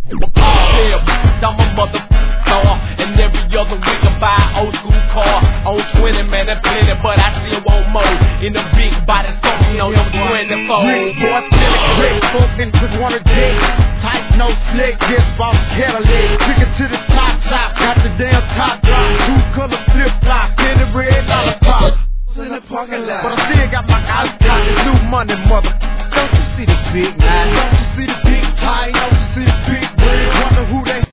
I'm a motherfucker star, and every other week I buy an old school car. On 20, man, that's plenty, but I still want more. In the big body, something on them 24. Rich boy, still a great folk, niggas wanna dig. Tight, no slick, this boss Cadillac. Pick it to the top, got the damn top drop. Two color flip flop, in the red dollar pop. In the parking lot, but I still got my eyes pocket. New money, mother. Don't you see the big nine? Don't you see the big tie? Don't you see the big red? Wonder who they